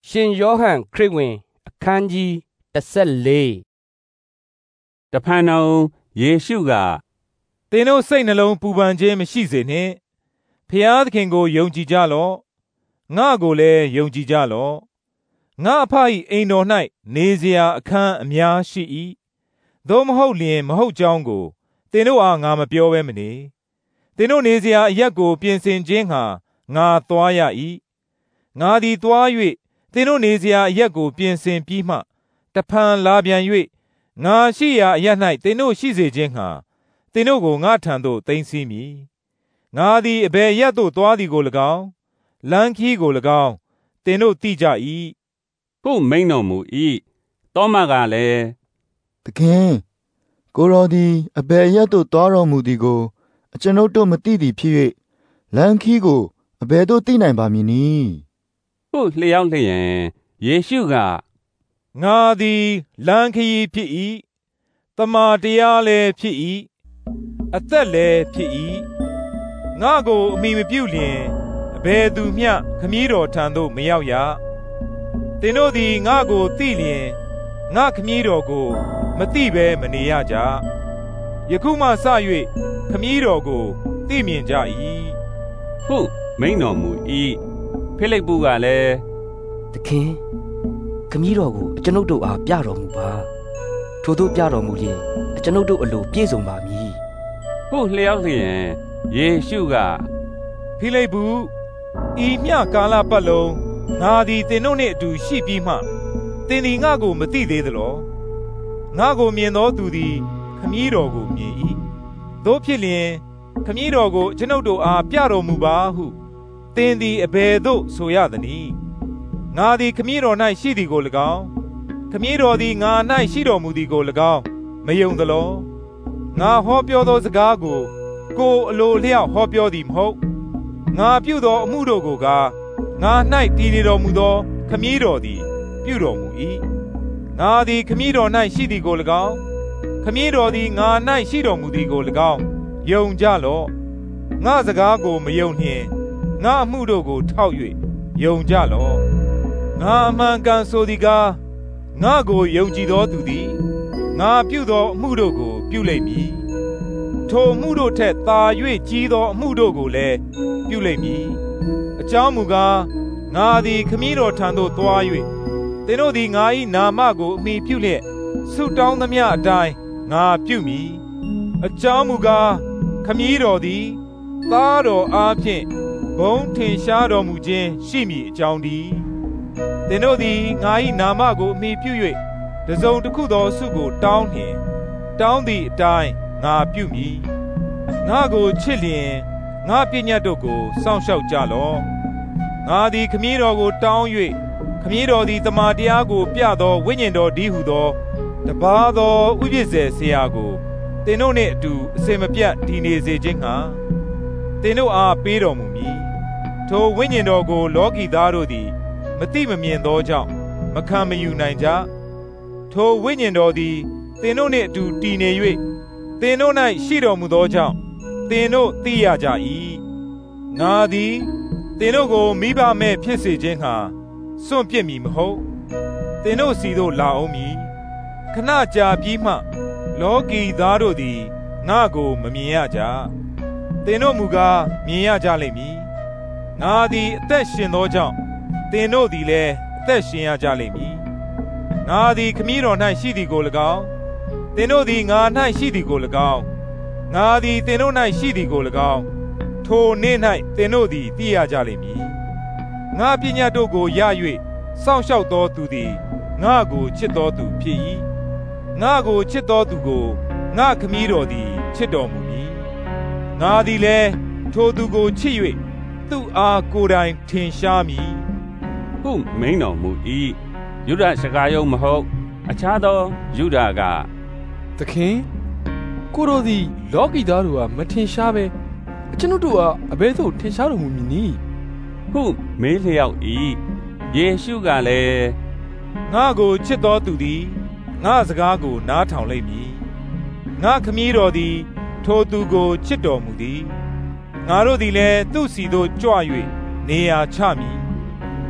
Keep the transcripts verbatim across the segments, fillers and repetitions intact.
ရှင်ယောဟန်ခရစ်ဝင်အခန်းကြီးတစ်ဆက်လေးတဖန်တော်ယေရှုကသင်တို့စိတ်နှလုံးပူပန်ခြင်းမရှိစေနှင့်ဖျားသခင်ကိုယုံကြည်ကြလော့ငါကိုလည်းယုံကြည်ကြလော့ငါအဖ၏အိမ်တော်၌နေစရာအခန်းအများရှိ၏သို့မဟုတ်လျင်မဟုတ်ကြောင်းကိုသင်တို့အားငါမပြောဘဲမနေသင်တို့နေစရာအရပ်ကိုပြင်ဆင်ခြင်းဟာငါသွားရ၏ငါသည်သွား၍သင်တို့နေစရာအရပ်ကိုပြင်ဆင်ပြီးမှတဖန်လာပြန်၍ငါရှိရာအရပ်၌သင်တို့ရှိစေခြင်းဟာသင်တို့ကိုငါထံသို့သိမ်းဆည်းမည်ငါသည်အဘယ်ရပ်သို့သွားသည်ကို၎င်းလမ်းခီးကို၎င်းသင်တို့သိကြ၏ဟုမိန်တော်မူ၏သောမကလည်းသခင်ကိုယ်တော်သည်အဘယ်ရပ်သို့သွားတော်မူသည်ကိုအကျွန်ုပ်တို့မသိသည်ဖြစ်၍လမ်းခီးကိုအဘယ်သို့သိနိုင်ပါမည်နည်းဟုလျှောက်လျင်ယေရှုကငါသည်လမ်းခီးဖြစ်၏တမန်တရားလည်းဖြစ်၏အသက်လည်းဖြစ်၏ငါကိုအမိမပြုလျင်အဘယ်သူမျှခမည်းတော်ထံသို့မရောက်ရသင်တို့သည်ငါကိုသိလျင်ငါခမည်းတော်ကိုမသိဘဲမနေရကြယခုမှစ၍ခမည်းတော်ကိုသိမြင်ကြ၏ဟုမိန်တော်မူ၏ဖိလိပ္ပုကလည်းသခင်ခမည်းတော်ကိုအကျွန်ုပ်တို့အားပြတော်မူပါထို့သို့ပြတော်မူလျင်အကျွန်ုပ်တို့အလိုပြည့်စုံပါမည်ဟုလျှောက်လျင်ယေရှုကဖိလိပ္ပုဤမျှကာလပတ်လုံးငါသည်သင်တို့နှင့်အတူရှိပြီးမှသင်သည်ငါကိုမသိသေးသလောငါကိုမြင်သောသူသည်ခမည်းတော်ကိုမြင်၏သို့ဖြစ်လျင်ခမည်းတော်ကိုကျွန်ုပ်တို့အားပြတော်မူပါဟုသင်သည်အဘယ်သို့ဆိုရသနည်းငါသည်ခမည်းတော်၌ရှိသည်ကို၎င်းခမည်းတော်သည်ငါ၌ရှိတော်မူသည်ကို၎င်းမယုံသလောငါဟောပြောသောစကားကိုကိုယ်အလိုလျောက်ဟောပြောသည်မဟုတ်ငါပြုသောအမှုတို့ကိုကားငါ၌တည်နေတော်မူသောခမည်းတော်သည်ပြုတော်မူ၏ငါသည်ခမည်းတော်၌ရှိသည်ကို၎င်းခမည်းတော်သည်ငါ၌ရှိတော်မူသည်ကို၎င်းယုံကြလော့ငါစကားကိုမယုံလျင်ငါအမှုတို့ကိုထောက်၍ယုံကြလော့ငါအမှန်ကန်ဆိုသည်ကားငါကိုယုံကြည်သောသူသည်ငါပြုသောအမှုတို့ကိုပြုလိမ့်မည်ထိုအမှုတို့ထက်သာ၍ကြီးသောအမှုတို့ကိုလည်းပြုလိမ့်မည်အကြောင်းမူကားငါသည်ခမည်းတော်ထံသို့သွား၍သင်တို့သည်ငါ၏နာမကိုအမိပြုလျက်ဆုတောင်းသမျှအတိုင်းငါပြုမည်အကြောင်းမူကားခမည်းတော်သည်သားတော်အားဖြင့်ဘုန်းထင်ရှားတော်မူခြင်းရှိမည်အကြောင်းတည်းသင်တို့သည်ငါ၏နာမကိုအမိပြု၍တစုံတစ်ခုသောဆုကိုတောင်းလျင်တောင်းသည့်အတိုင်းငါပြုမည်ငါကိုချစ်လျင်ငါပညတ်တို့ကိုစောင့်ရှောက်ကြလော့ငါသည်ခမည်းတော်ကိုတောင်း၍ခမည်းတော်သည်တမန်တရားကိုပြသောဝိညာဉ်တော်ဒီဟုသောတပါးသောဥပစ္စေဆရာကိုသင်တို့နှင့်အတူအစင်မပြတ်တည်နေစေခြင်းငှာသင်တို့အားပေးတော်မူမည်ထိုဝိညာဉ်တော်ကိုလောကီသားတို့သည်မသိမမြင်သောကြောင့်မခံမယူနိုင်ကြထိုဝိညာဉ်တော်သည်သင်တို့နှင့်အတူတည်နေ၍သင်တို့၌ရှိတော်မူသောကြောင့်သင်တို့သိရကြ၏ငါသည်သင်တို့ကိုမိဘမဲ့ဖြစ်စေခြင်းဟာစွန့်ပစ်မည်မဟုတ်သင်တို့စီသို့လာအောင်မည်ခဏကြာပြီးမှလောကီသားတို့သည်ငါကိုမမြင်ရကြသင်တို့မူကားမြင်ရကြလိမ့်မည်ငါသည်အသက်ရှင်သောကြောင့်သင်တို့သည်လည်းအသက်ရှင်ရကြလိမ့်မည်ငါသည်ခမည်းတော်၌ရှိသည်ကို၎င်းသင်တို့သည်ငါ၌ရှိသည်ကို၎င်းငါသည်သင်တို့၌ရှိသည်ကို၎င်းထိုနေ့၌သင်တို့သည်သိရကြလိမ့်မည်ငါပညတ်တို့ကိုရ၍စောင့်ရှောက်သောသူသည်ငါကိုချစ်သောသူဖြစ်၏ငါကိုချစ်သောသူကိုငါခမည်းတော်သည်ချစ်တော်မူမည်ငါသည်လည်းထိုသူကိုချစ်၍သူ့အားကိုယ်တိုင်ထင်ရှားမည်ဟုမိန်တော်မူ၏ယုဒရှကာယုမဟုတ်အခြားသောယုဒကသခင်ကိုတော်သည်လောကီသားတို့အားမထင်ရှားပဲအကျွန်ုပ်တို့အားအဘယ်သို့ထင်ရှားတော်မူမည်နည်းဟုမေးလျောက်၏ယေရှုကလည်းငါကိုချစ်သောသူသည်ငါစကားကိုနားထောင်လိမ့်မည်ငါခမည်းတော်သည်ထိုသူကိုချစ်တော်မူသည်ငါတို့သည်လည်းသူ့စီသို့ကြွ၍နေရာချမည်င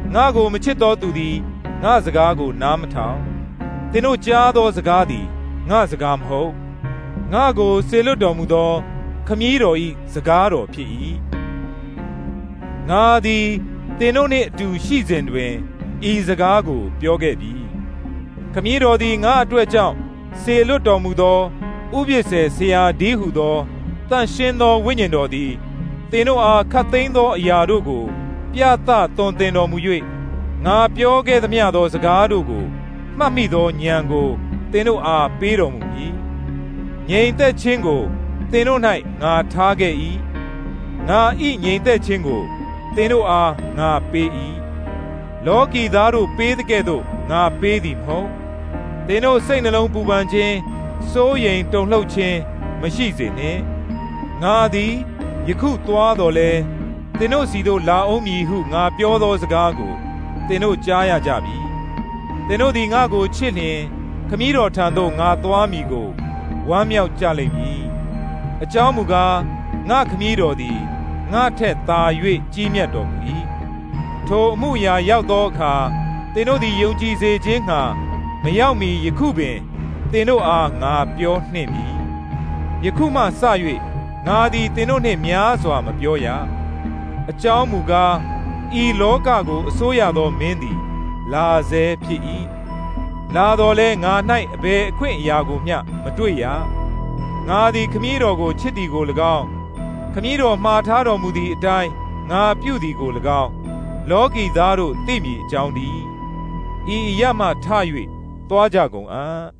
ငါကိုမချစ်သောသူသည်ငါစကားကိုနားမထောင်သင်တို့ကြားသောစကားသည်ငါစကားမဟုတ်ငါကိုစေလွတ်တော်မူသောခမည်းတော်၏စကားတော်ဖြစ်၏ငါသည်သင်တို့နှင့်အတူရှိစဉ်တွင်ဤစကားကိုပြောခဲ့ပြီခမည်းတော်သည်ငါအတွက်ကြောင့်စေလွတ်တော်မူသောဥပစ္စေဆရာဒီဟုသောတန်ရှင်းသောဝိညာဉ်တော်သည်သင်တို့အားခတ်သိမ်းသောအရာတို့ကိုပြသသွန်သင်တော်မူ၍ငါပြောခဲ့သမျှသောစကားတို့ကိုမှတ်မိသောဉာဏ်ကိုသင်တို့အားပေးတော်မူမည်ငြိမ်သက်ခြင်းကိုသင်တို့၌ငါထားခဲ့၏ငါဤငြိမ်သက်ခြင်းကိုသင်တို့အားငါပေး၏လောကီသားတို့ပေးတဲ့ကဲ့သို့ငါပေးသည်မဟုတ်သင်တို့စိတ်နှလုံးပူပန်ခြင်းစိုးရိမ်တုန်လှုပ်ခြင်းမရှိစေနှင့်ငါသည်ယခုသွားတော်လဲသင်တို့စီတို့လာအောင်မည်ဟုငါပြောသောစကားကိုသင်တို့ကြားရကြပြီသင်တို့သည်ငါကိုချစ်လျင်ခမည်းတော်ထံသို့ငါသွားမည်ကိုဝမ်းမြောက်ကြလိမ့်မည်အကြောင်းမူကားငါခမည်းတော်သည်ငါထက်သာ၍ကြီးမြတ်တော်မူ၏ထိုအမှုရာရောက်သောအခါသင်တို့သည်ယုံကြည်စေခြင်းငှာမရောက်မီယခုပင်သင်တို့အားငါပြောနှင့်မည်ယခုမှစ၍ငါသည်သင်တို့နှင့်များစွာမပြောရအကြောင်းမူကားဤလောကကိုအစိုးရသောမင်းသည်လာဆဲဖြစ်၏လာတော်လဲငါ၌အဘယ်အခွင့်အရာကိုမျှမတွေ့ရငါသည်ခမည်းတော်ကိုချစ်သည်ကို၎င်းခမည်းတော်မှားထားတော်မူသည့်အတိုင်းငါပြုသည်ကို၎င်းလောကီသားတို့သိမည်အကြောင်းတည်းဤအရမှထ၍သွားကြကုန်အံ့